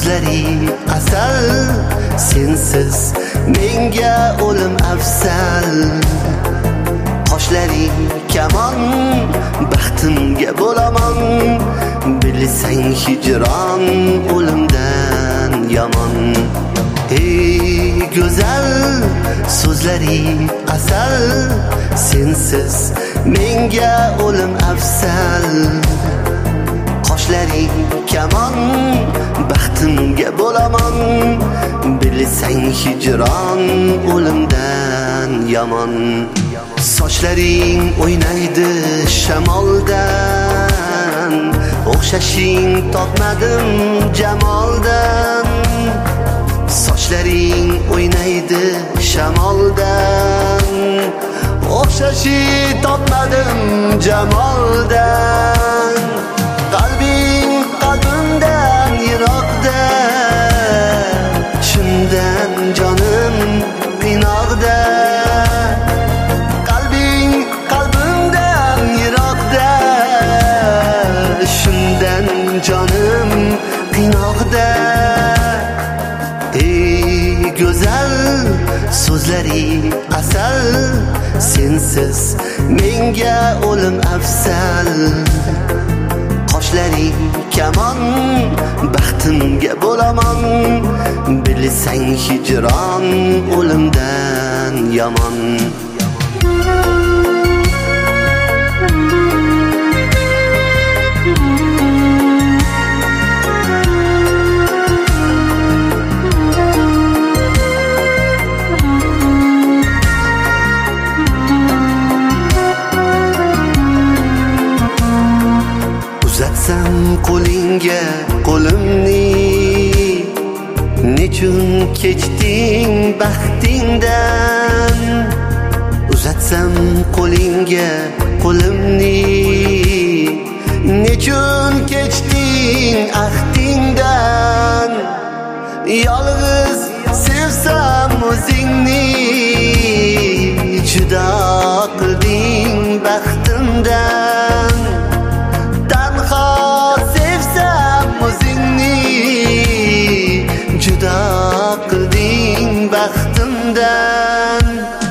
so'zlari asal, sensiz menga o'lim afsal. Qoshlaring kamon, baxtimga bo'laman, bilsang hijron o'limdan yomon. Ey go'zal, so'zlari asal, sensiz menga o'lim afsal. Qoshlaring kamon, baxtimga bo'laman, bilsang hijron o'limdan yomon. Sochlaring o'ynaydi shamoldan, o'xshashing topmadim jamoldan. Sochlaring o'ynaydi shamoldan, o'xshashing topmadim jamoldan. Qalbing qalbimdan yiroqda, shundan jonim qiynoqda. Qalbing qalbimdan yiroqda, shundan jonim qiynoqda. Ey go'zal, so'zlari asal, sensiz menga o'lim afsal. Qoshlaring kamon, baxtimga bo'laman, bilsang hijron o'limdan yomon. Uzatsam qo'lingga qo'limni, nechun kechding baxtingdan? Uzatsam qo'lingga qo'limni, nechun kechding ahdingdan? Yolg'iz sevsam o'zingni, judo qilding baxtimdan. Judo qilding baxtimdan.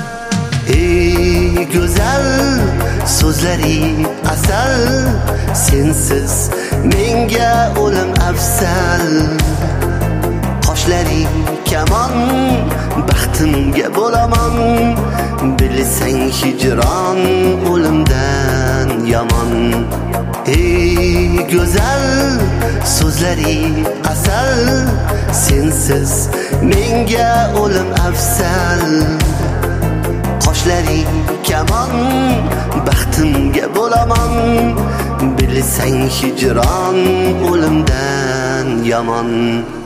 Ey go'zal, so'zlari asal, sensiz menga o'lim afsal. Qoshlaring kamon, baxtimga bo'laman, bilsang hijron o'limdan yomon. Ey go'zal, so'zlari asal, sensiz menga o'lim afsal. Qoshlaring kamon, baxtimga bo'laman, bilsang hijron o'limdan yomon.